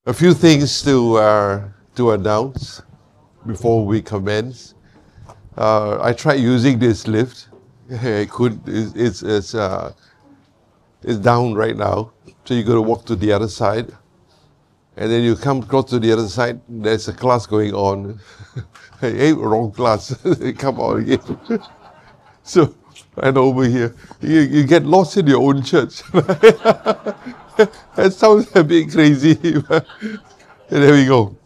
A few things to announce before we commence. I tried using this lift. I could. It's down right now, so you got to walk to the other side, and then you come across to the other side. There's a class going on. Hey, wrong class. Come on again. So, and over here, you get lost in your own church. That sounds a bit crazy. There we go.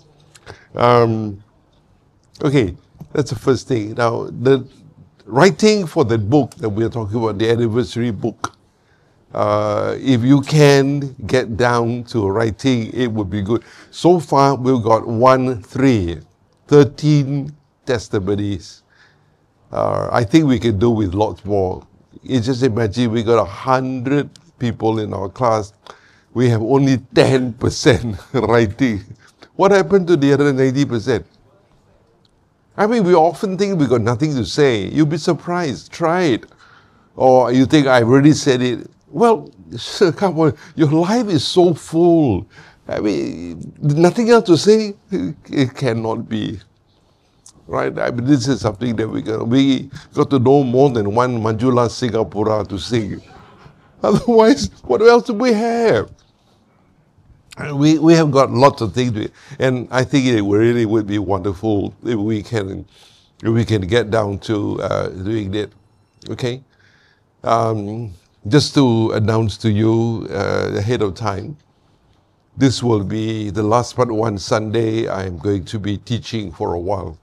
Okay, that's the first thing. Now, the writing for the book that we're talking about, the anniversary book, if you can get down to writing, it would be good. So far, we've got 13 testimonies. I think we can do with lots more. You just imagine we got 100 people in our class. We have only 10% writing. What happened to the other 90%? I mean, we often think we got nothing to say. You'll be surprised. Try it. Or you think I've already said it. Well, come on. Your life is so full. I mean, nothing else to say? It cannot be. Right? I mean, this is something that we got to know more than one Manjula Singapura to sing. Otherwise, what else do we have? We have got lots of things, and I think it really would be wonderful if we can get down to doing that. Okay, just to announce to you ahead of time, this will be the last but one Sunday I'm going to be teaching for a while.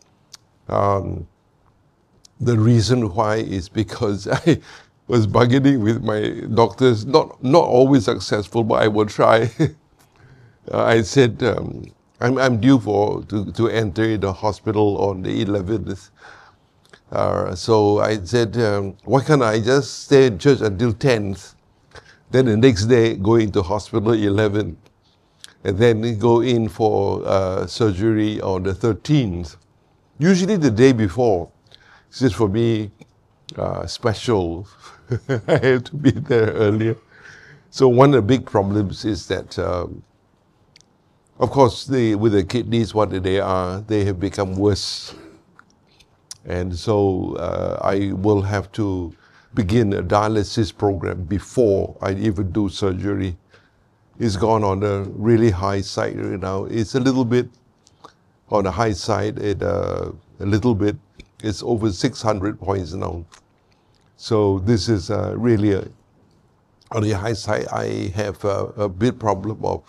The reason why is because I was bargaining with my doctors, not always successful, but I will try. I said, I'm due to enter the hospital on the 11th. So I said, why can't I just stay in church until 10th? Then the next day, go into hospital 11th. And then go in for surgery on the 13th. Usually the day before. It's just for me special. I have to be there earlier. So one of the big problems is that, of course, with the kidneys, what they are, they have become worse. And so I will have to begin a dialysis program before I even do surgery. It's gone on a really high side right now. It's a little bit on the high side, a little bit. It's over 600 points now. So this is really on the high side. I have a big problem of,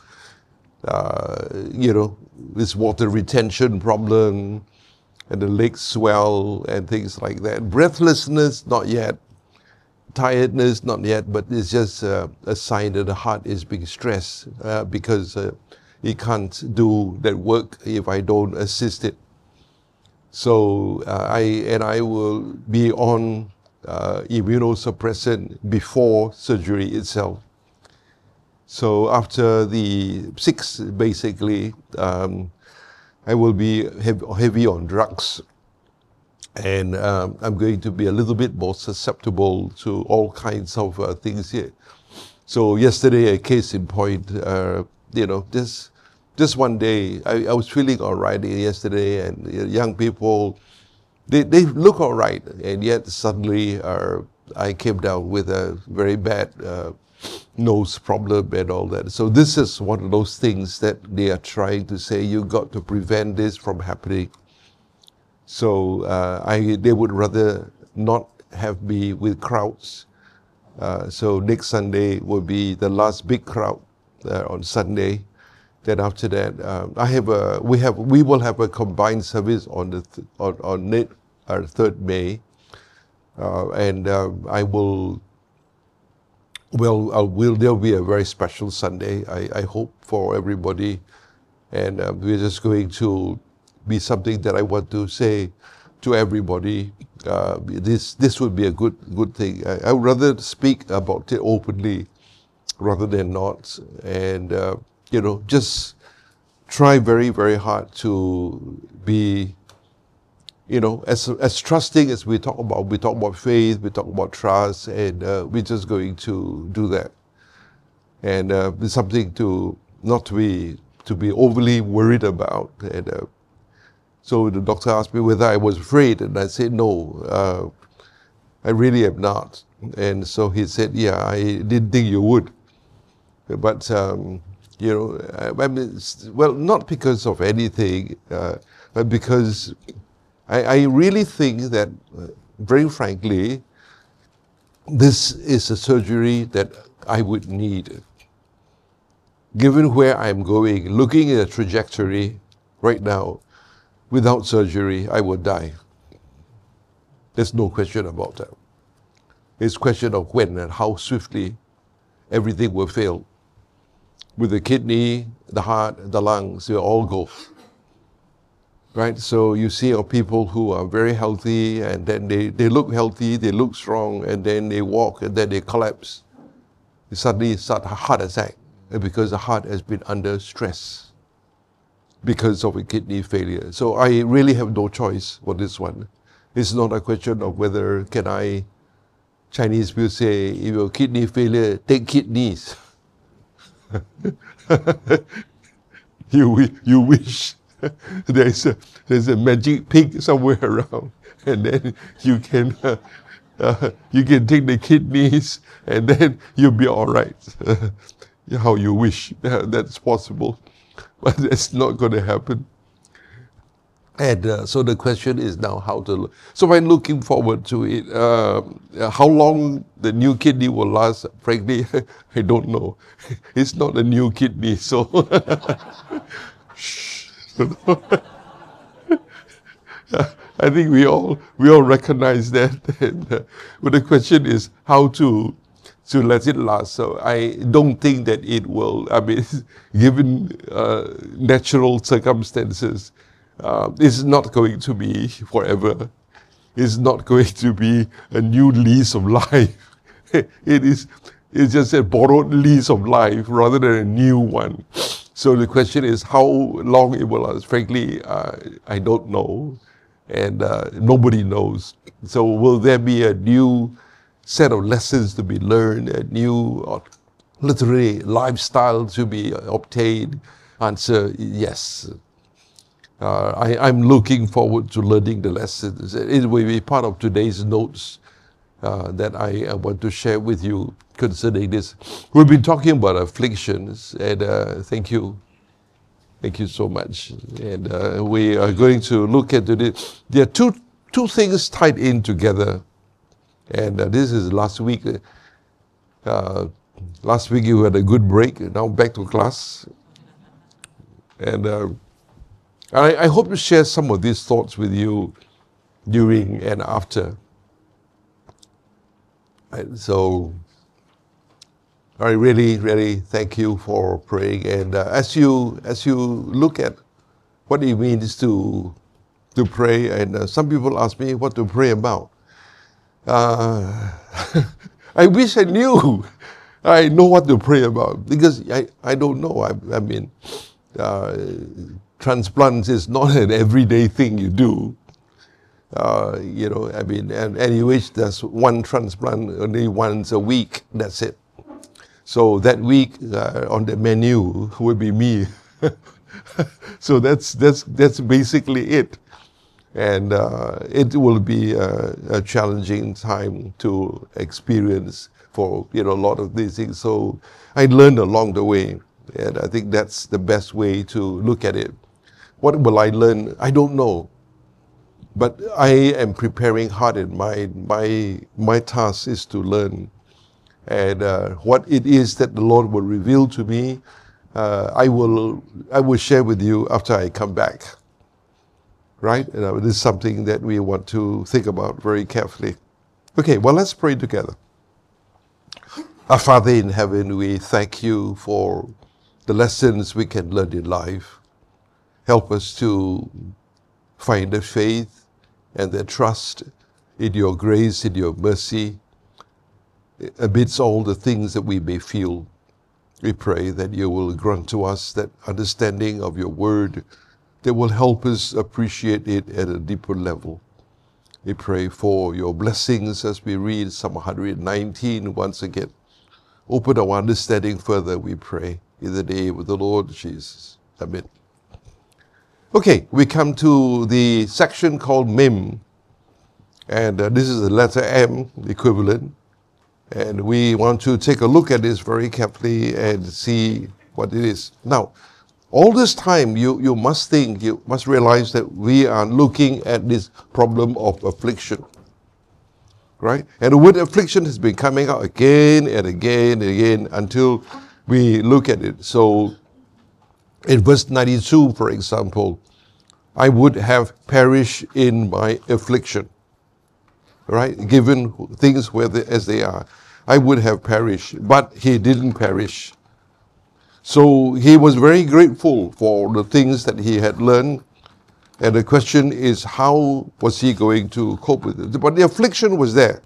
this water retention problem, and the legs swell and things like that. Breathlessness, not yet. Tiredness, not yet, but it's just a sign that the heart is being stressed because it can't do that work if I don't assist it. So I will be on immunosuppressant before surgery itself. So after the 6th, basically, I will be heavy on drugs. And I'm going to be a little bit more susceptible to all kinds of things here. So yesterday, a case in point, just one day, I was feeling all right yesterday, and young people, they look all right, and yet suddenly I came down with a very bad nose problem and all that. So this is one of those things that they are trying to say, you got to prevent this from happening. So they would rather not have me with crowds. So next Sunday will be the last big crowd on Sunday. Then after that, we will have a combined service on the 3rd May, and there'll be a very special Sunday. I hope for everybody, and we're just going to be something that I want to say to everybody. This would be a good thing. I would rather speak about it openly rather than not, and just try very, very hard to be, as trusting as we talk about. We talk about faith, we talk about trust, and we're just going to do that. And it's something to not to be to be overly worried about. And so the doctor asked me whether I was afraid, and I said no, I really am not. And so he said, yeah, I didn't think you would. But, you know, I mean, well, not because of anything, but because I really think that, very frankly, this is a surgery that I would need. Given where I'm going, looking at a trajectory right now, without surgery, I would die. There's no question about that. It's a question of when and how swiftly everything will fail. With the kidney, the heart, the lungs, they'll all go. Right? So you see people who are very healthy, and then they look healthy, they look strong, and then they walk, and then they collapse. They suddenly start a heart attack because the heart has been under stress because of a kidney failure. So I really have no choice for this one. It's not a question of whether can I, Chinese will say, if your kidney failure, take kidneys. You wish there's a magic pig somewhere around, and then you can take the kidneys, and then you'll be all right. How you wish that's possible, but that's not going to happen. And so the question is now how to. So I'm looking forward to it. How long the new kidney will last, frankly, I don't know. It's not a new kidney, so. I think we all recognize that. But the question is how to let it last. So I don't think that it will. I mean, given natural circumstances. It's not going to be forever. It's not going to be a new lease of life. It's just a borrowed lease of life rather than a new one. So the question is how long it will last. Frankly, I don't know, and nobody knows. So will there be a new set of lessons to be learned, a new literally lifestyle to be obtained? Answer, yes. I'm looking forward to learning the lessons. It will be part of today's notes that I want to share with you concerning this. We've been talking about afflictions, and thank you. Thank you so much. And we are going to look into this. There are two things tied in together. And this is last week. Last week you had a good break. Now back to class. And I hope to share some of these thoughts with you during and after. And so I really, really thank you for praying. And as you look at what it means to pray, and some people ask me what to pray about. I wish I knew. I know what to pray about because I don't know. I mean. Transplants is not an everyday thing you do. You know, I mean, and you wish there's one transplant only once a week, that's it. So that week on the menu would be me. So that's basically it. And it will be a challenging time to experience for, you know, a lot of these things. So I learned along the way. And I think that's the best way to look at it. What will I learn? I don't know. But I am preparing hard in mind. My task is to learn. And what it is that the Lord will reveal to me, I will share with you after I come back. Right? And this is something that we want to think about very carefully. Okay, well, let's pray together. Our Father in heaven, we thank you for the lessons we can learn in life. Help us to find the faith and the trust in your grace, in your mercy, amidst all the things that we may feel. We pray that you will grant to us that understanding of your word that will help us appreciate it at a deeper level. We pray for your blessings as we read Psalm 119 once again. Open our understanding further, we pray, in the name of the Lord Jesus. a bit. Okay, we come to the section called Mem. And this is the letter M, the equivalent. And we want to take a look at this very carefully and see what it is. Now, all this time, you must think, you must realize that we are looking at this problem of affliction. Right? And the word affliction has been coming out again and again and again until we look at it. So, in verse 92, for example, I would have perished in my affliction. Right? Given things as they are, I would have perished, but he didn't perish. So he was very grateful for the things that he had learned. And the question is, how was he going to cope with it? But the affliction was there.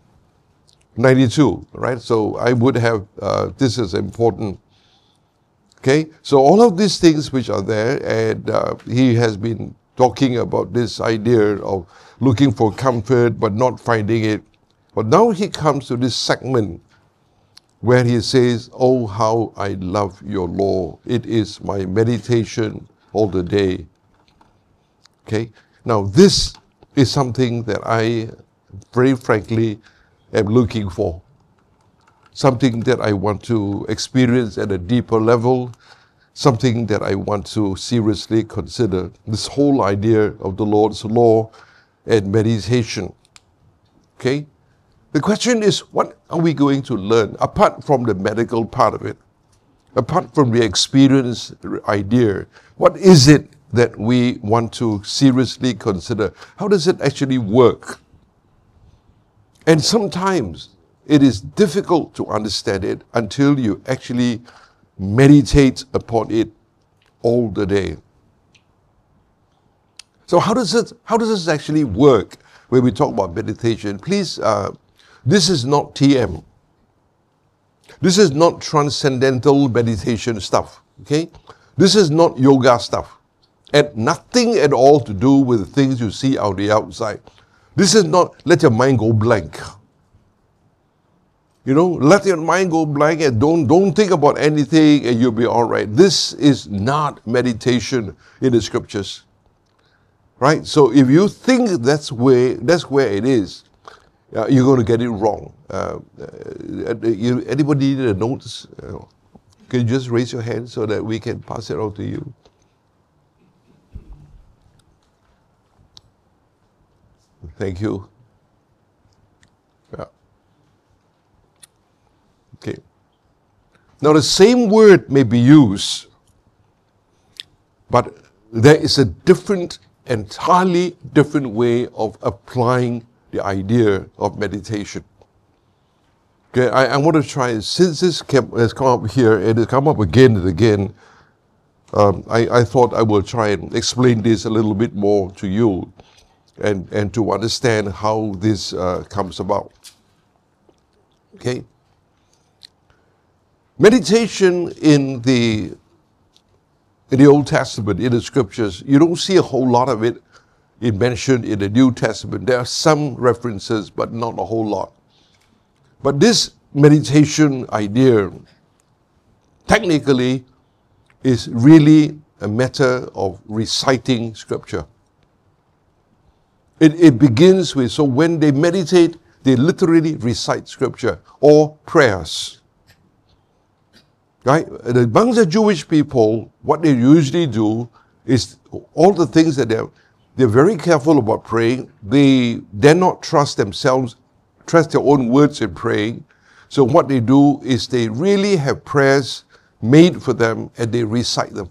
92, right? So I would have, this is important. Okay? So all of these things which are there, and he has been talking about this idea of looking for comfort but not finding it. But now he comes to this segment where he says, oh, how I love your law. It is my meditation all the day. Okay? Now this is something that I, very frankly, am looking for. Something that I want to experience at a deeper level. Something that I want to seriously consider. This whole idea of the Lord's law and meditation. Okay? The question is, what are we going to learn apart from the medical part of it? Apart from the experience idea, what is it that we want to seriously consider? How does it actually work? And sometimes it is difficult to understand it until you actually meditate upon it all the day. So how does this actually work when we talk about meditation? Please, this is not TM. This is not transcendental meditation stuff. Okay? This is not yoga stuff. And nothing at all to do with the things you see on the outside. This is not let your mind go blank. You know, let your mind go blank and don't think about anything and you'll be all right. This is not meditation in the scriptures. Right? So if you think that's where it is, you're going to get it wrong. Anybody need a notice? Can you just raise your hand so that we can pass it on to you? Thank you. Yeah. Okay. Now the same word may be used, but there is a entirely different way of applying the idea of meditation. Okay, I want to try, since this has come up here, and it's come up again and again, I thought I will try and explain this a little bit more to you and to understand how this comes about. Okay? Meditation in the Old Testament, in the scriptures, you don't see a whole lot of it mentioned in the New Testament. There are some references, but not a whole lot. But this meditation idea, technically, is really a matter of reciting scripture. It begins with, so when they meditate, they literally recite scripture or prayers. Right? Among the Jewish people, what they usually do is all the things that they're very careful about praying. They dare not trust themselves, trust their own words in praying. So what they do is they really have prayers made for them and they recite them.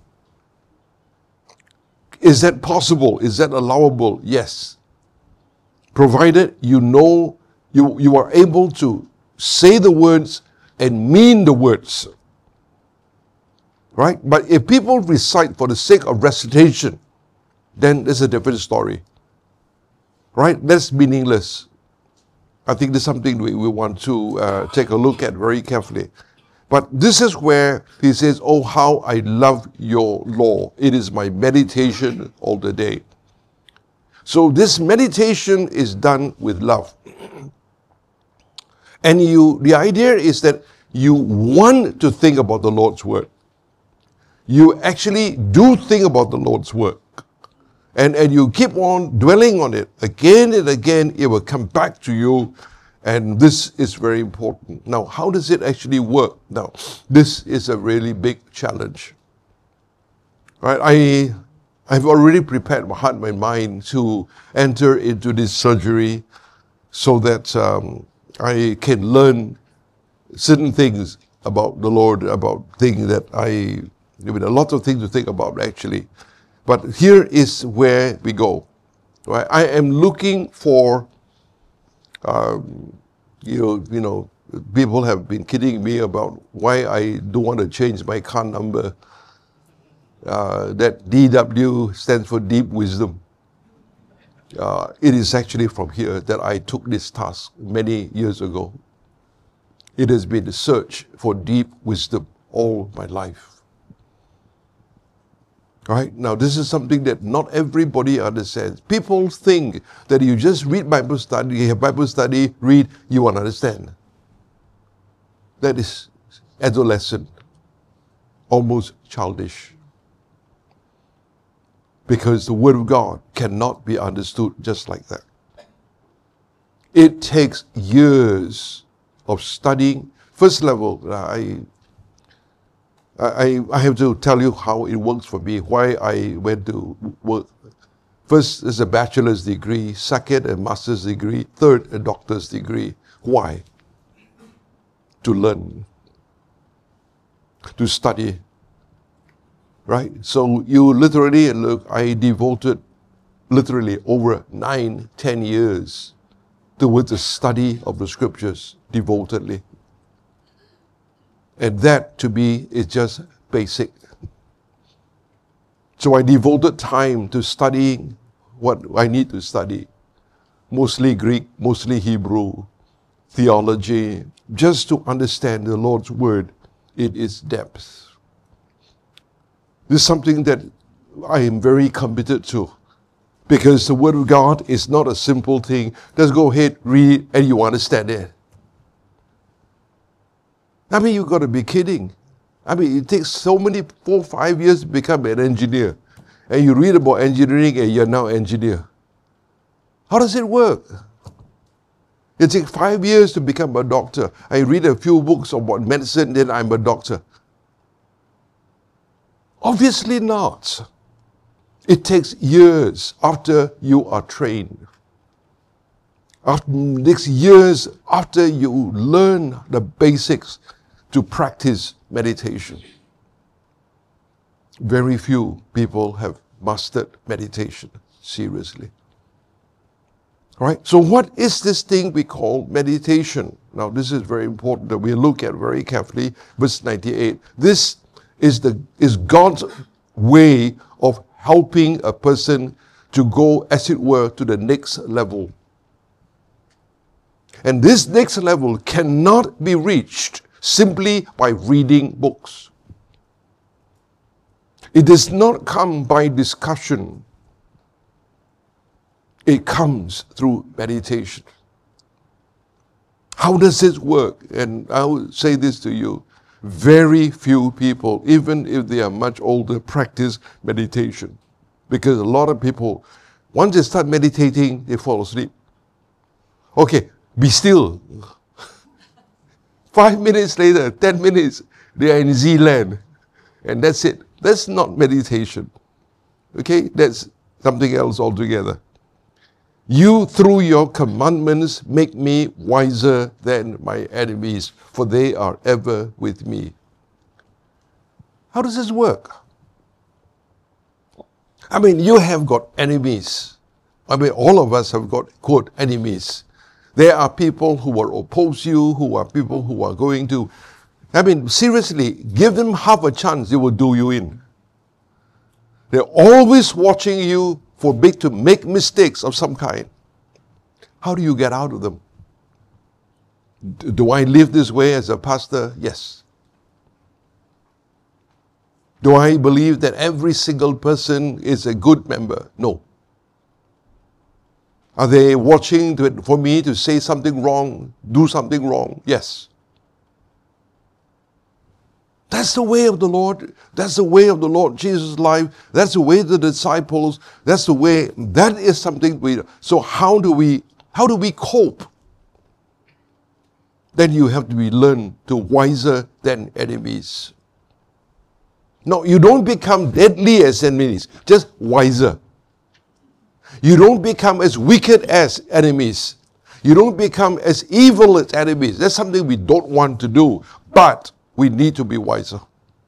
Is that possible? Is that allowable? Yes. Provided you know you are able to say the words and mean the words. Right? But if people recite for the sake of recitation, then there's a different story. Right? That's meaningless. I think there's something we want to take a look at very carefully. But this is where he says, oh, how I love your law. It is my meditation all the day. So this meditation is done with love. And the idea is that you want to think about the Lord's word. you actually do think about the Lord's work. And you keep on dwelling on it again and again, it will come back to you. And this is very important. Now, how does it actually work? Now, this is a really big challenge. Right? I've already prepared my heart, my mind to enter into this surgery so that I can learn certain things about the Lord, about things that a lot of things to think about actually. But here is where we go. Right? I am looking for, people have been kidding me about why I don't want to change my car number. That DW stands for deep wisdom. It is actually from here that I took this task many years ago. It has been a search for deep wisdom all my life. Right? Now, this is something that not everybody understands. People think that you just read Bible study, you have Bible study, read, you won't understand. That is adolescent, almost childish. Because the Word of God cannot be understood just like that. It takes years of studying. First level, I have to tell you how it works for me, why I went to work. First is a bachelor's degree, second a master's degree, third a doctor's degree. Why? To learn, to study. Right? So you literally, look, I devoted literally over 9-10 years towards the study of the scriptures devotedly. And that to me is just basic. So I devoted time to studying what I need to study. Mostly Greek, mostly Hebrew, theology, just to understand the Lord's Word in its depth. This is something that I am very committed to. Because the Word of God is not a simple thing. Just go ahead, read, and you understand it. I mean, you've got to be kidding. I mean, it takes so many 4-5 years to become an engineer. And you read about engineering and you're now an engineer. How does it work? It takes 5 years to become a doctor. I read a few books about medicine, then I'm a doctor. Obviously not. It takes years after you are trained. Next years after you learn the basics to practice meditation. Very few people have mastered meditation seriously. All right, so what is this thing we call meditation? Now, this is very important that we look at very carefully. Verse 98. This is God's way of helping a person to go, as it were, to the next level. And this next level cannot be reached simply by reading books. It does not come by discussion. It comes through meditation. How does this work? And I will say this to you. Very few people, even if they are much older, practice meditation. Because a lot of people, once they start meditating, they fall asleep. Okay, be still. 5 minutes later, 10 minutes, they are in Z-land. And that's it. That's not meditation. Okay, that's something else altogether. You, through your commandments, make me wiser than my enemies, for they are ever with me. How does this work? I mean, you have got enemies. I mean, all of us have got, quote, enemies. There are people who will oppose you, who are people who are going to, I mean, seriously, give them half a chance, they will do you in. They're always watching you to make mistakes of some kind. How do you get out of them? Do I live this way as a pastor? Yes. Do I believe that every single person is a good member? No. Are they watching for me to say something wrong, do something wrong? Yes. That's the way of the Lord. That's the way of the Lord Jesus' life. That's the way of the disciples. That's the way. That is something we. So how do we cope? Then you have to be learned to wiser than enemies. No, you don't become deadly as enemies, just wiser. You don't become as wicked as enemies. You don't become as evil as enemies. That's something we don't want to do. But we need to be wiser.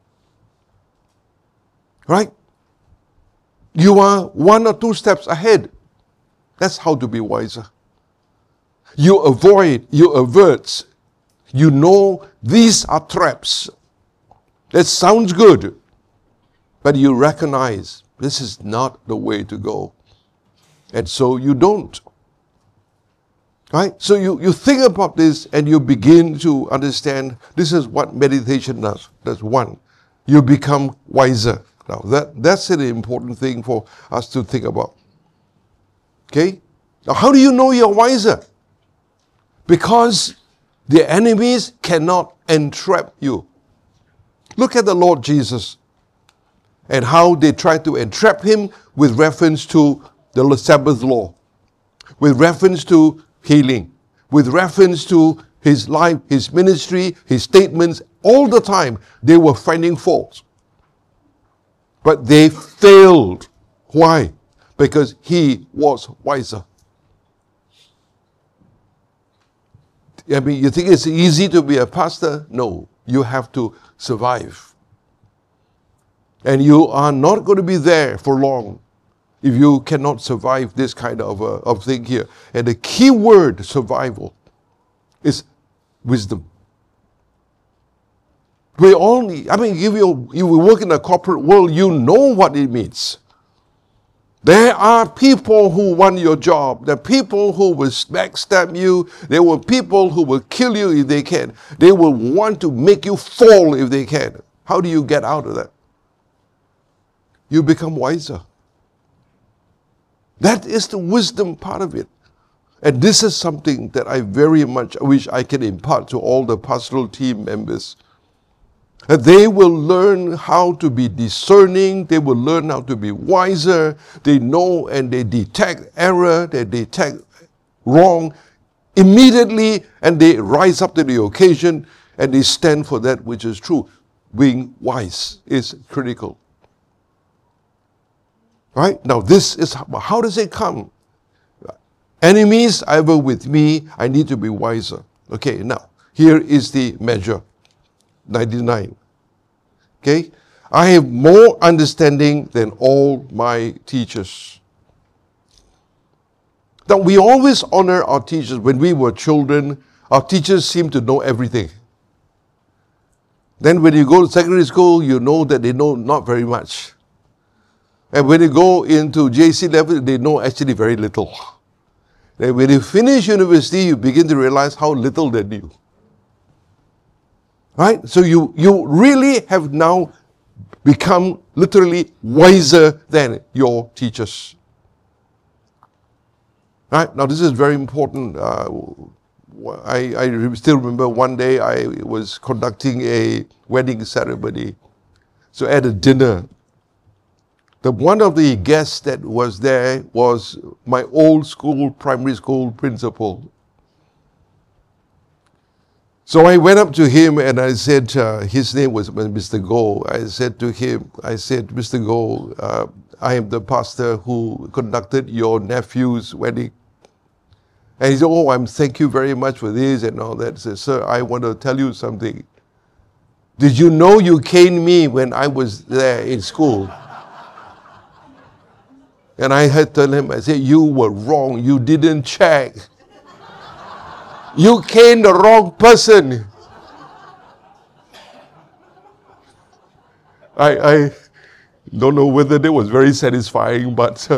Right? You are 1 or 2 steps ahead. That's how to be wiser. You avoid, you avert. You know these are traps. That sounds good. But you recognize this is not the way to go. And so you don't. Right? So you think about this and you begin to understand this is what meditation does. That's one. You become wiser. Now that's an important thing for us to think about. Okay? Now how do you know you're wiser? Because the enemies cannot entrap you. Look at the Lord Jesus and how they tried to entrap him with reference to the Sabbath law, with reference to healing, with reference to his life, his ministry, his statements. All the time they were finding faults. But they failed. Why? Because he was wiser. I mean, you think it's easy to be a pastor? No, you have to survive. And you are not going to be there for long if you cannot survive this kind of thing here. And the key word, survival, is wisdom. We only, if you work in the corporate world, you know what it means. There are people who want your job. There are people who will backstab you. There were people who will kill you if they can. They will want to make you fall if they can. How do you get out of that? You become wiser. That is the wisdom part of it. And this is something that I very much wish I can impart to all the pastoral team members. That they will learn how to be discerning, they will learn how to be wiser, they know and they detect error, they detect wrong immediately, and they rise up to the occasion and they stand for that which is true. Being wise is critical. Right? Now this is, how does it come? Enemies are ever with me, I need to be wiser. Okay, now, here is the measure. 99. Okay? I have more understanding than all my teachers. Now, we always honor our teachers. When we were children, our teachers seemed to know everything. Then when you go to secondary school, you know that they know not very much. And when you go into JC level, they know actually very little. Then when you finish university, you begin to realize how little they knew. Right? So you really have now become literally wiser than your teachers. Right? Now this is very important. I still remember one day I was conducting a wedding ceremony. So at a dinner, one of the guests that was there was my old school, primary school principal. So I went up to him and I said, his name was Mr. Goh. I said to him, Mr. Goh, I am the pastor who conducted your nephew's wedding. And he said, thank you very much for this and all that. I said, sir, I want to tell you something. Did you know you caned me when I was there in school? And I had to tell him, I said, you were wrong. You didn't check. You caned the wrong person. I don't know whether that was very satisfying, but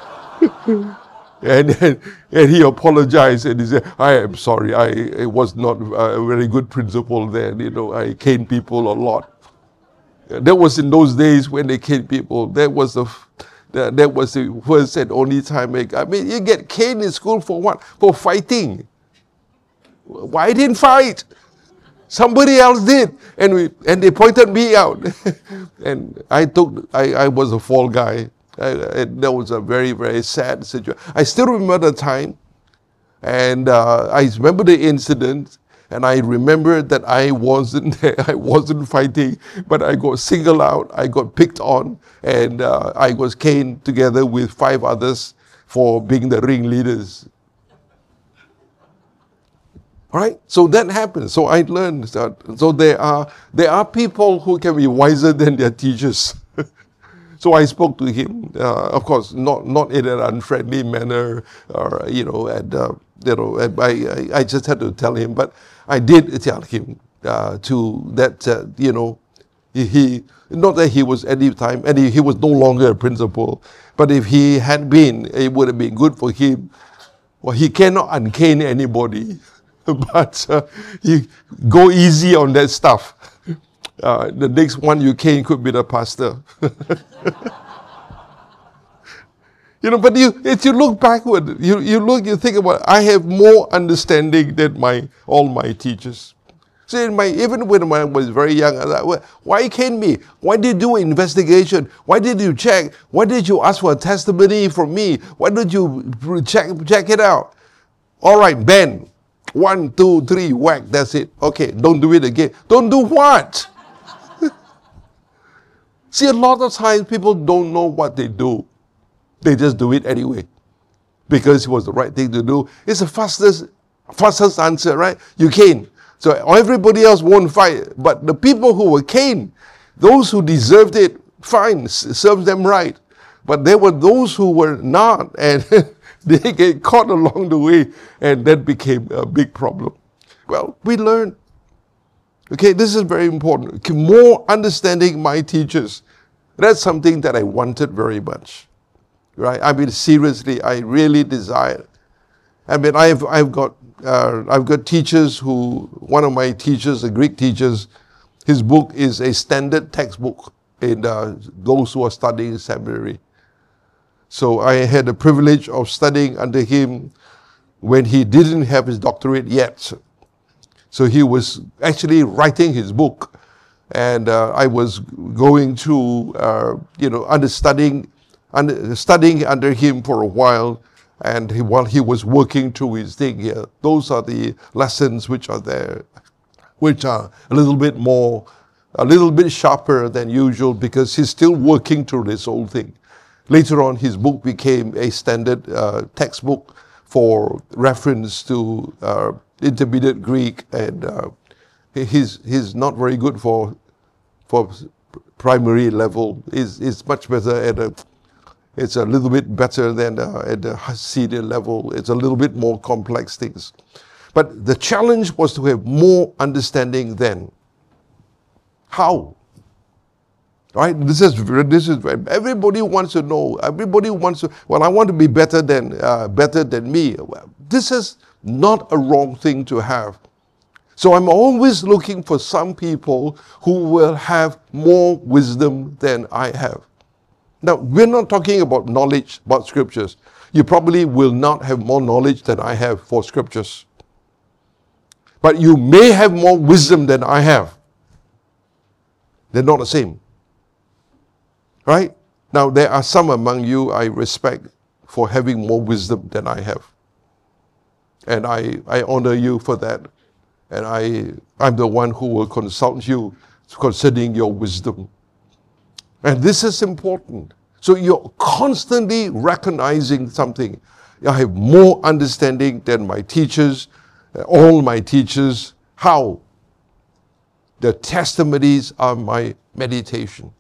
and he apologized and he said, I am sorry, I was not a very good principal then. I caned people a lot. That was in those days when they caned people. That was the first and only time. You get caned in school for what? For fighting. Why didn't fight? Somebody else did. And they pointed me out. And I was a fall guy. That was a very, very sad situation. I still remember the time. And I remember the incident. And I remember that I wasn't there. I wasn't fighting. But I got singled out. I got picked on. And I was caned together with 5 others for being the ringleaders. All right, so that happens. So I learned that. So there are people who can be wiser than their teachers. So I spoke to him, of course, not in an unfriendly manner, or I just had to tell him. But I did tell him he not that he was at the time, and he was no longer a principal. But if he had been, it would have been good for him. Well, he cannot uncane anybody. But you go easy on that stuff. The next one you cane could be the pastor. But if you look backward, you think about, I have more understanding than all my teachers. See, even when I was very young, I was like, well, why cane me? Why did you do an investigation? Why did you check? Why did you ask for a testimony from me? Why did you check it out? All right, Ben. 1, 2, 3, whack, that's it. Okay, don't do it again. Don't do what? See, a lot of times people don't know what they do. They just do it anyway. Because it was the right thing to do. It's the fastest answer, right? You cane. So everybody else won't fight. But the people who were caned, those who deserved it, fine, serves them right. But there were those who were not, and they get caught along the way, and that became a big problem. Well, we learn. Okay, this is very important. More understanding my teachers. That's something that I wanted very much. Right? I mean, seriously, I really desire. I mean, I've got teachers who, one of my teachers, the Greek teachers, his book is a standard textbook in those who are studying seminary. So I had the privilege of studying under him when he didn't have his doctorate yet. So he was actually writing his book, and I was going through, studying under him for a while, and while he was working through his thing here, those are the lessons which are there, which are a little bit sharper than usual, because he's still working through this whole thing. Later on, his book became a standard textbook for reference to intermediate Greek, and he's not very good for primary level. It's much better it's a little bit better than at the senior level. It's a little bit more complex things. But the challenge was to have more understanding then. How? Right? This is everybody wants to know. Everybody wants to. Well, I want to be better than me. This is not a wrong thing to have. So I'm always looking for some people who will have more wisdom than I have. Now, we're not talking about knowledge about scriptures. You probably will not have more knowledge than I have for scriptures. But you may have more wisdom than I have. They're not the same. Right? Now, there are some among you I respect for having more wisdom than I have. And I honor you for that. And I'm the one who will consult you concerning your wisdom. And this is important. So you're constantly recognizing something. I have more understanding than my teachers, all my teachers. How? The testimonies are my meditation.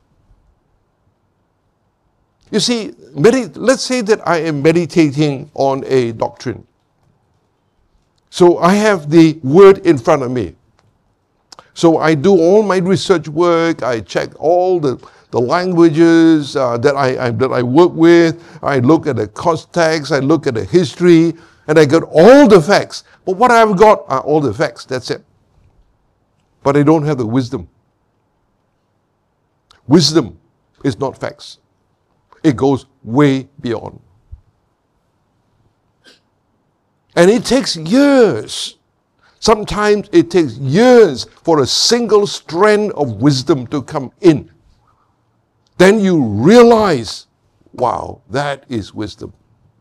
You see, let's say that I am meditating on a doctrine. So I have the word in front of me. So I do all my research work. I check all the languages that I work with. I look at the context. I look at the history, and I get all the facts. But what I've got are all the facts. That's it. But I don't have the wisdom. Wisdom is not facts. It goes way beyond. And it takes years Sometimes it takes years for a single strand of wisdom to come in. Then you realize, wow, that is wisdom.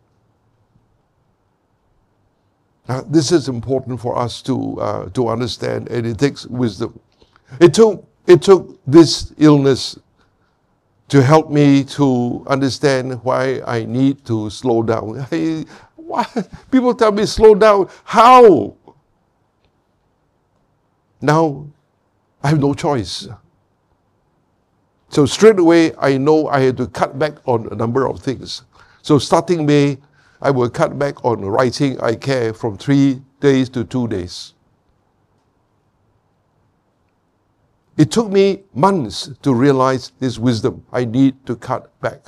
Now, this is important for us to understand, and it takes wisdom. It took this illness to help me to understand why I need to slow down. Why? People tell me slow down. How? Now, I have no choice. So straight away, I know I had to cut back on a number of things. So starting May, I will cut back on writing I Care from 3 days to 2 days. It took me months to realize this wisdom. I need to cut back.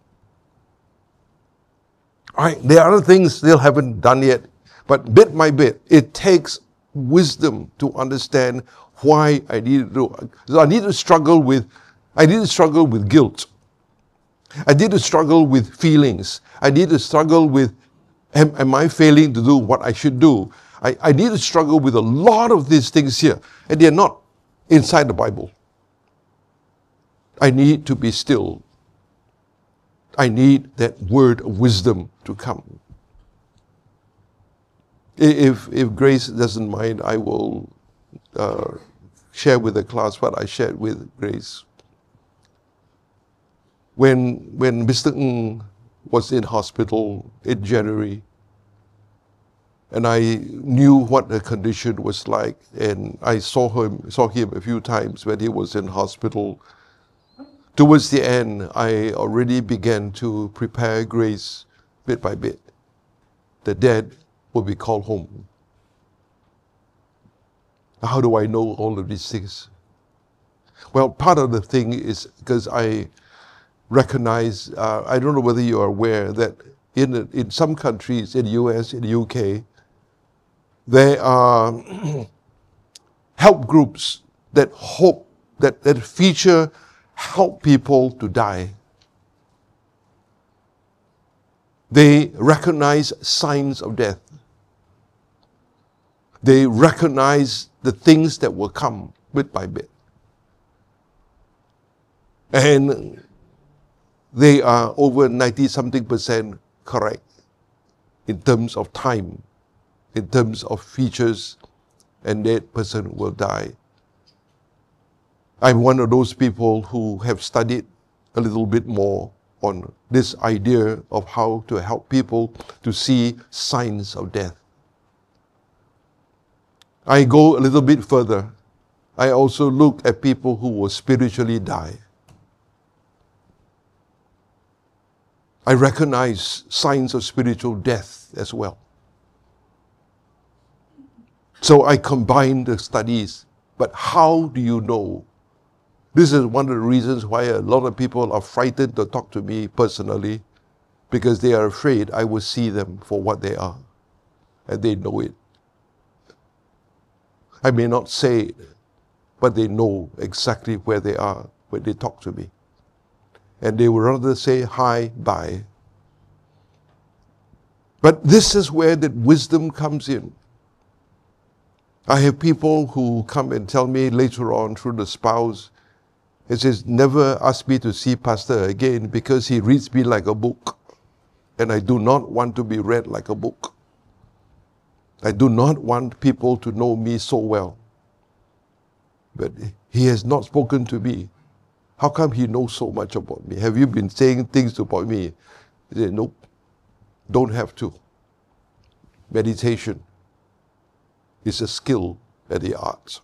All right, there are other things still haven't done yet, but bit by bit, it takes wisdom to understand why I need to do it. So I need to struggle with guilt. I need to struggle with feelings. I need to struggle with, am I failing to do what I should do? I need to struggle with a lot of these things here, and they're not inside the Bible. I need to be still. I need that word of wisdom to come. If Grace doesn't mind, I will share with the class what I shared with Grace. When Mr. Ng was in hospital in January, and I knew what the condition was like, and I saw him a few times when he was in hospital. Towards the end, I already began to prepare Grace bit by bit. The Dad will be called home. How do I know all of these things? Well, part of the thing is because I recognize, I don't know whether you are aware that in some countries, in the US, in the UK, there are help groups that feature help people to die. They recognize signs of death. They recognize the things that will come bit by bit. And they are over 90-something% correct in terms of time, in terms of features, and that person will die. I'm one of those people who have studied a little bit more on this idea of how to help people to see signs of death. I go a little bit further. I also look at people who will spiritually die. I recognize signs of spiritual death as well. So I combine the studies. But how do you know? This is one of the reasons why a lot of people are frightened to talk to me personally, because they are afraid I will see them for what they are. And they know it. I may not say it, but they know exactly where they are when they talk to me. And they would rather say hi, bye. But this is where that wisdom comes in. I have people who come and tell me later on through the spouse, it says, never ask me to see Pastor again because he reads me like a book. And I do not want to be read like a book. I do not want people to know me so well. But he has not spoken to me. How come he knows so much about me? Have you been saying things about me? He said, nope, don't have to. Meditation is a skill at the arts.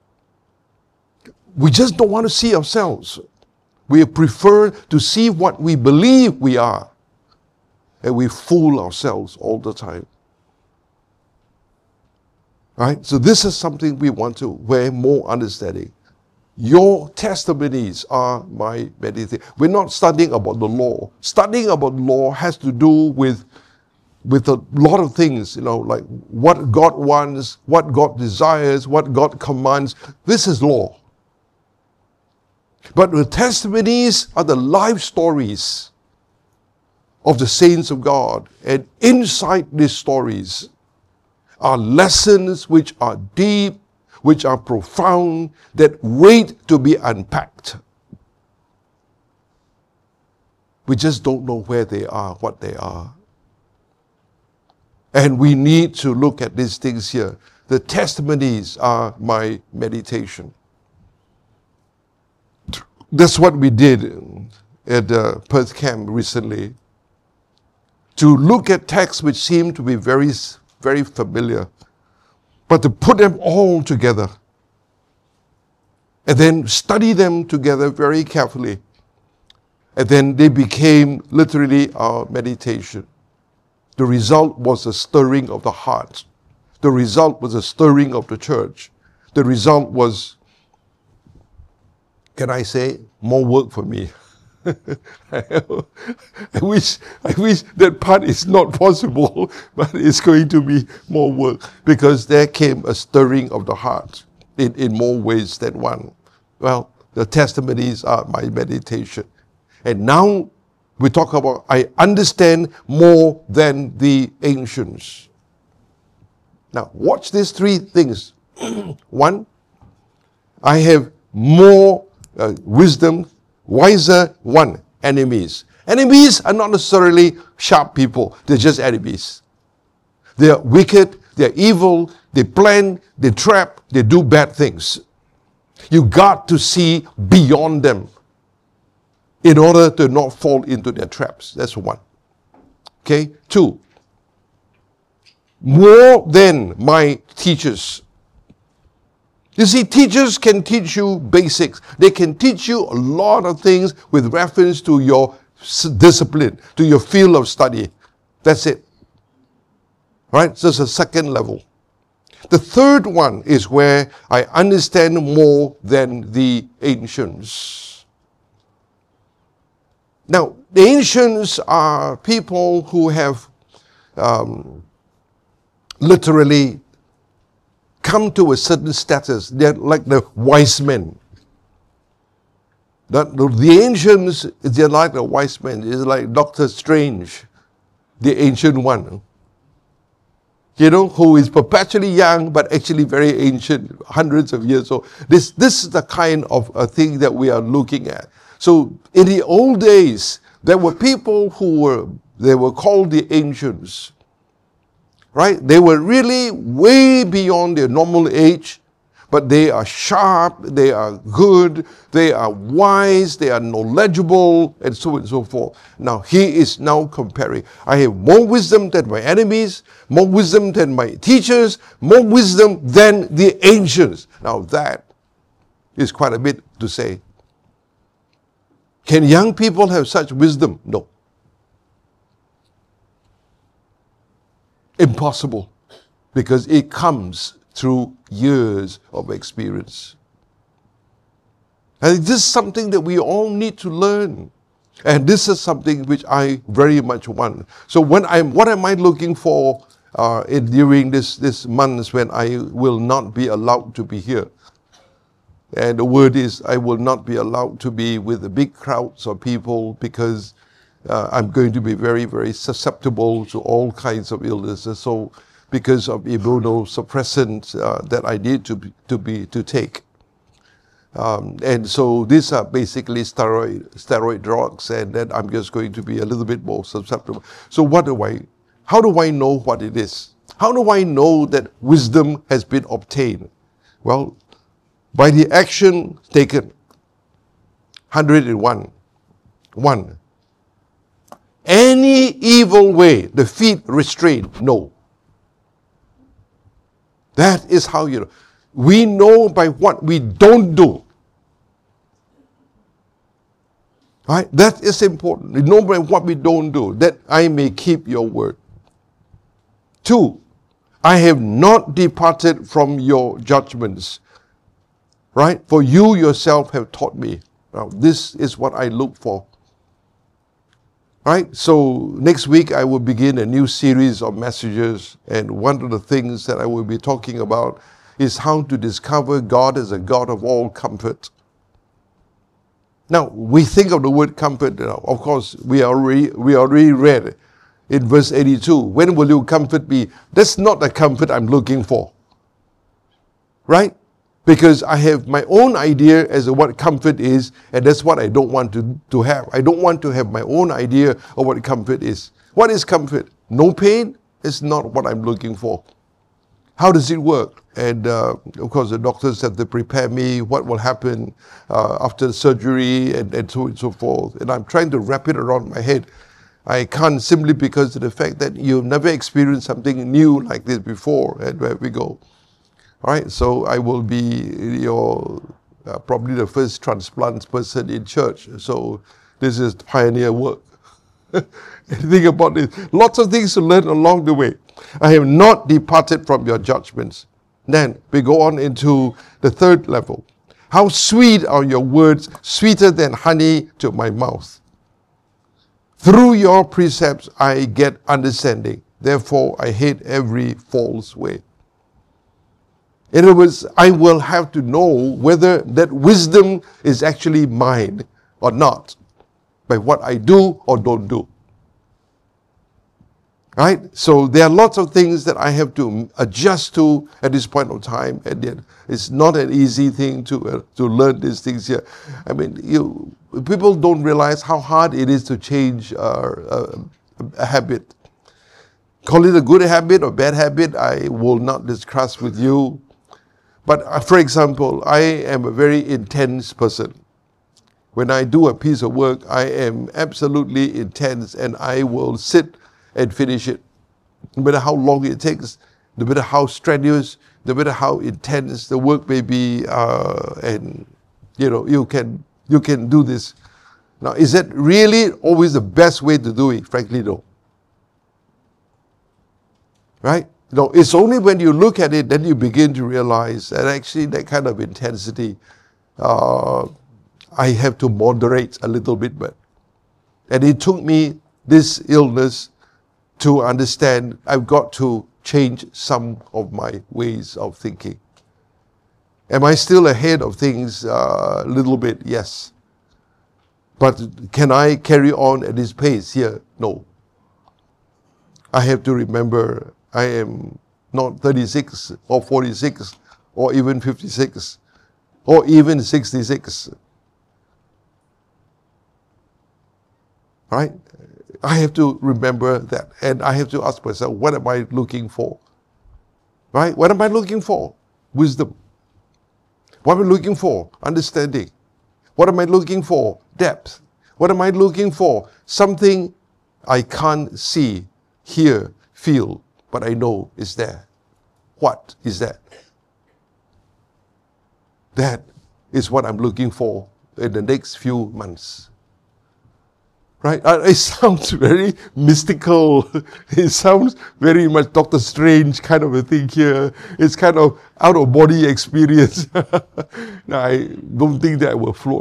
We just don't want to see ourselves. We prefer to see what we believe we are. And we fool ourselves all the time. Right? So this is something we want to wear more understanding. Your testimonies are my meditation. We're not studying about the law. Studying about law has to do with a lot of things, like what God wants, what God desires, what God commands. This is law. But the testimonies are the life stories of the saints of God. And inside these stories are lessons which are deep, which are profound, that wait to be unpacked. We just don't know where they are, what they are. And we need to look at these things here. The testimonies are my meditation. That's what we did at the Perth camp recently. To look at texts which seem to be very, very familiar, but to put them all together and then study them together very carefully. And then they became literally our meditation. The result was a stirring of the heart. The result was a stirring of the church. The result was, can I say, more work for me. I wish that part is not possible, but it's going to be more work, because there came a stirring of the heart in more ways than one. Well, the testimonies are my meditation. And now we talk about, I understand more than the ancients. Now, watch these three things. One, I have more wisdom, wiser. One, enemies. Enemies are not necessarily sharp people. They're just enemies. They're wicked, they're evil, they plan, they trap, they do bad things. You got to see beyond them in order to not fall into their traps. That's one. Okay? Two, more than my teachers. You see, teachers can teach you basics. They can teach you a lot of things with reference to your discipline, to your field of study. That's it. Right? So it's a second level. The third one is where I understand more than the ancients. Now, the ancients are people who have literally come to a certain status. They're like the wise men. The ancients, they're like the wise men. It's like Doctor Strange, the ancient one. You know, who is perpetually young, but actually very ancient, hundreds of years old. This is the kind of a thing that we are looking at. So in the old days, there were people who were called the ancients. Right? They were really way beyond their normal age, but they are sharp, they are good, they are wise, they are knowledgeable, and so on and so forth. Now, he is now comparing. I have more wisdom than my enemies, more wisdom than my teachers, more wisdom than the ancients. Now, that is quite a bit to say. Can young people have such wisdom? No. Impossible, because it comes through years of experience. And this is something that we all need to learn. And this is something which I very much want. So what am I looking for during this months when I will not be allowed to be here? And the word is, I will not be allowed to be with the big crowds of people, because I'm going to be very, very susceptible to all kinds of illnesses. So, because of immunosuppressants that I need to take, and so these are basically steroid drugs, and then I'm just going to be a little bit more susceptible. So, how do I know what it is? How do I know that wisdom has been obtained? Well, by the action taken. 101. 1. Any evil way, the feet restrained, no. That is how you know. We know by what we don't do. Right? That is important. We know by what we don't do, that I may keep your word. 2, I have not departed from your judgments. Right? For you yourself have taught me. Now, this is what I look for. Right? So next week I will begin a new series of messages, and one of the things that I will be talking about is how to discover God as a God of all comfort. Now, we think of the word comfort, of course, we already read in verse 82. When will you comfort me? That's not the comfort I'm looking for. Right? Because I have my own idea as to what comfort is, and that's what I don't want to have. I don't want to have my own idea of what comfort is. What is comfort? No pain is not what I'm looking for. How does it work? And of course, the doctors have to prepare me what will happen after the surgery and so on and so forth. And I'm trying to wrap it around my head. I can't, simply because of the fact that you've never experienced something new like this before. And where we go. All right, so I will be your probably the first transplant person in church. So this is pioneer work. Think about it. Lots of things to learn along the way. I have not departed from your judgments. Then we go on into the third level. How sweet are your words, sweeter than honey to my mouth. Through your precepts I get understanding. Therefore I hate every false way. In other words, I will have to know whether that wisdom is actually mine or not by what I do or don't do. Right? So there are lots of things that I have to adjust to at this point of time, and yet it's not an easy thing to learn these things here. I mean, people don't realize how hard it is to change a habit. Call it a good habit or bad habit, I will not discuss with you. But for example, I am a very intense person. When I do a piece of work, I am absolutely intense, and I will sit and finish it. No matter how long it takes, no matter how strenuous, no matter how intense the work may be, and you can do this. Now, is that really always the best way to do it? Frankly, no. Right? No, it's only when you look at it that you begin to realize that actually that kind of intensity, I have to moderate a little bit. But, and it took me this illness to understand I've got to change some of my ways of thinking. Am I still ahead of things a little bit? Yes. But can I carry on at this pace here? No. I have to remember I am not 36 or 46 or even 56 or even 66. Right? I have to remember that, and I have to ask myself, what am I looking for? Right? What am I looking for? Wisdom. What am I looking for? Understanding. What am I looking for? Depth. What am I looking for? Something I can't see, hear, feel, but I know is there. What is that? That is what I'm looking for in the next few months. Right? It sounds very mystical. It sounds very much Dr. Strange kind of a thing here. It's kind of out-of-body experience. Now, I don't think that I will float.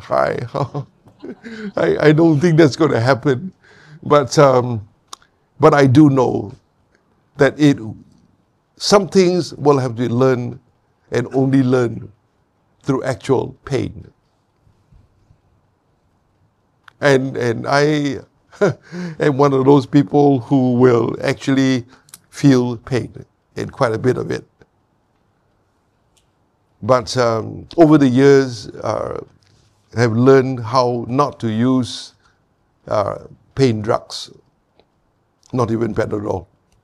I don't think that's going to happen. But I do know that some things will have to be learned, and only learn through actual pain. And I am one of those people who will actually feel pain, and quite a bit of it. But over the years, I have learned how not to use pain drugs, not even Panadol.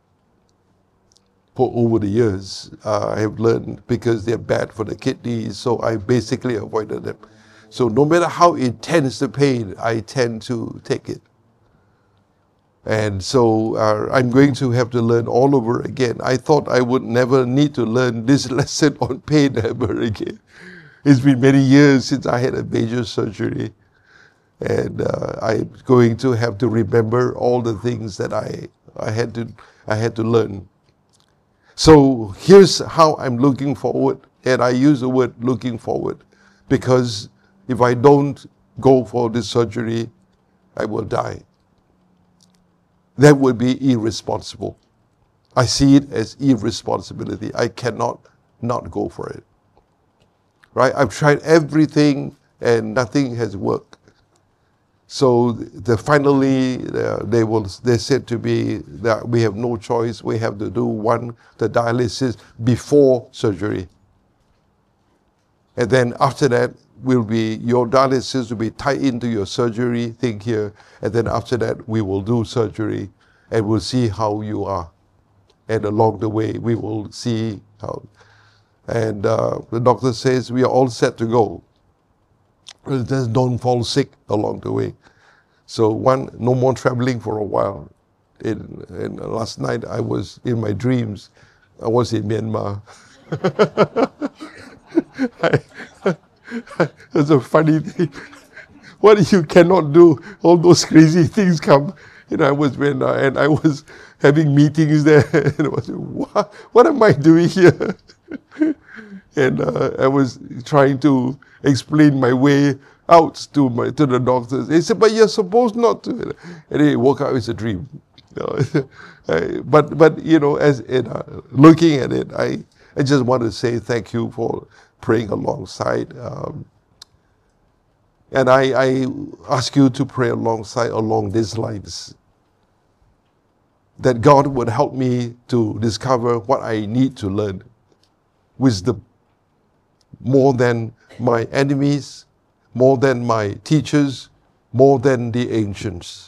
For over the years, I have learned, because they're bad for the kidneys, so I basically avoided them. So no matter how intense the pain, I tend to take it. And so I'm going to have to learn all over again. I thought I would never need to learn this lesson on pain ever again. It's been many years since I had a major surgery. And I'm going to have to remember all the things that I had to learn. So here's how I'm looking forward. And I use the word looking forward, because if I don't go for this surgery, I will die. That would be irresponsible. I see it as irresponsibility. I cannot not go for it. Right? I've tried everything and nothing has worked. So finally, they said to me that we have no choice. We have to do the dialysis before surgery. And then after that, your dialysis will be tied into your surgery thing here. And then after that, we will do surgery and we'll see how you are. And along the way, we will see how. And the doctor says, we are all set to go. Just don't fall sick along the way. So no more traveling for a while. And last night, I was in my dreams. I was in Myanmar. That's a funny thing. What you cannot do, all those crazy things come. I was and I was having meetings there, and I was, what am I doing here? And I was trying to explain my way out to the doctors. They said, but you're supposed not to. And it woke up, it's a dream. But as looking at it, I just want to say thank you for praying alongside. And I ask you to pray along these lines. That God would help me to discover what I need to learn. Wisdom. More than my enemies, more than my teachers, more than the ancients.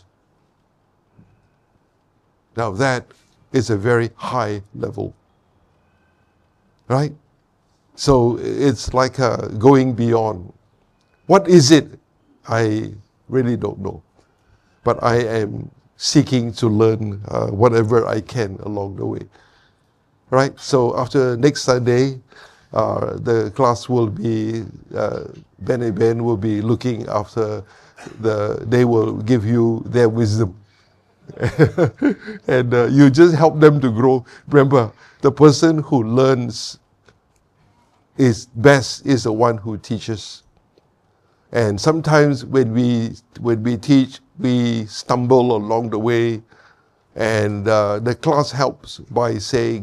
Now that is a very high level. Right? So it's like going beyond. What is it? I really don't know. But I am seeking to learn whatever I can along the way. Right? So after next Sunday, the class will be, Ben and Ben will be looking after they will give you their wisdom. And you just help them to grow. Remember, the person who learns is the one who teaches. And sometimes when we teach, we stumble along the way, and the class helps by saying,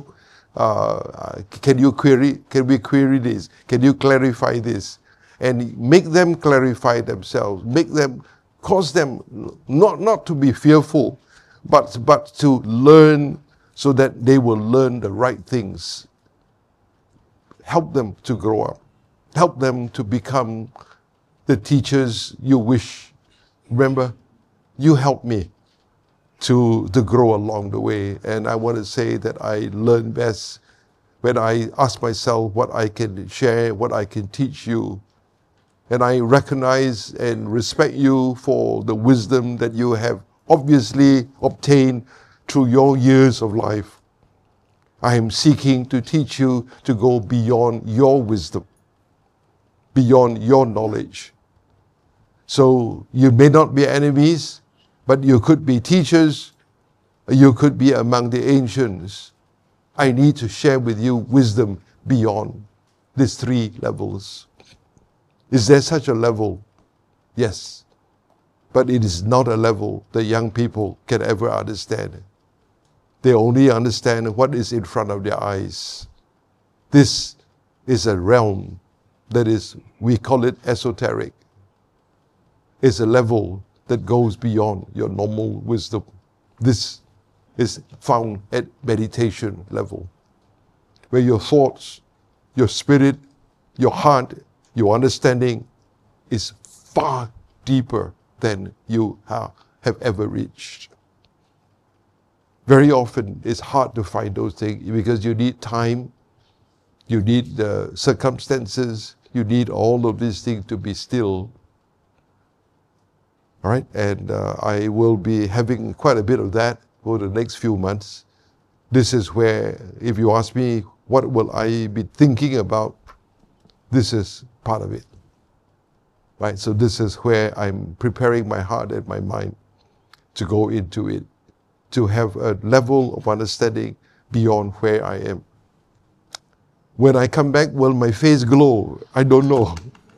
can we query this? Can you clarify this? And make them clarify themselves. Cause them not to be fearful, but to learn so that they will learn the right things. Help them to grow up. Help them to become the teachers you wish. Remember, you help me to grow along the way. And I want to say that I learn best when I ask myself what I can share, what I can teach you. And I recognize and respect you for the wisdom that you have obviously obtained through your years of life. I am seeking to teach you to go beyond your wisdom, beyond your knowledge. So you may not be enemies, but you could be teachers, you could be among the ancients. I need to share with you wisdom beyond these 3 levels. Is there such a level? Yes. But it is not a level that young people can ever understand. They only understand what is in front of their eyes. This is a realm that is, we call it esoteric. It's a level that goes beyond your normal wisdom. This is found at meditation level, where your thoughts, your spirit, your heart, your understanding is far deeper than you have ever reached. Very often it's hard to find those things because you need time, you need the circumstances, you need all of these things to be still. All right, and I will be having quite a bit of that over the next few months. This is where, if you ask me, what will I be thinking about? This is part of it. Right, so this is where I'm preparing my heart and my mind to go into it, to have a level of understanding beyond where I am. When I come back, will my face glow? I don't know.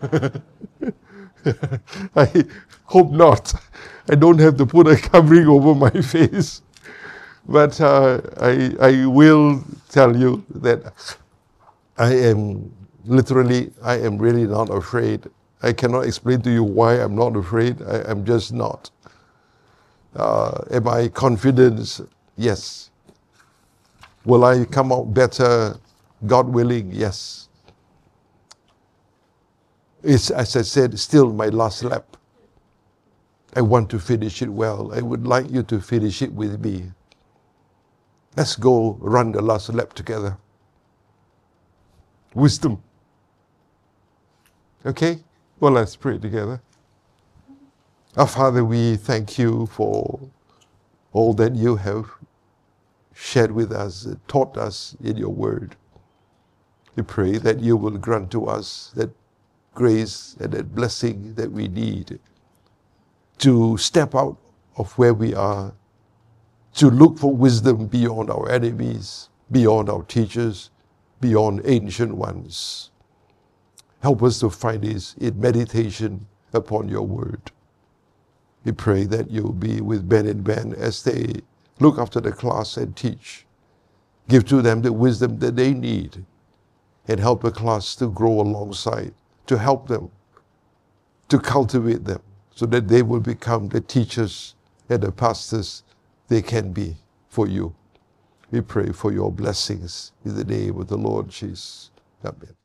I hope not. I don't have to put a covering over my face. But I will tell you that I am really not afraid. I cannot explain to you why I'm not afraid. I'm just not. Am I confident? Yes. Will I come out better? God willing, yes. It's, as I said, still my last lap. I want to finish it well. I would like you to finish it with me. Let's go run the last lap together. Wisdom. Okay? Well, let's pray together. Our Father, we thank you for all that you have shared with us, taught us in your word. We pray that you will grant to us that grace and that blessing that we need to step out of where we are, to look for wisdom beyond our enemies, beyond our teachers, beyond ancient ones. Help us to find this in meditation upon your word. We pray that you'll be with Ben and Ben as they look after the class and teach. Give to them the wisdom that they need and help the class to grow alongside, to help them, to cultivate them so that they will become the teachers and the pastors they can be for you. We pray for your blessings in the name of the Lord Jesus. Amen.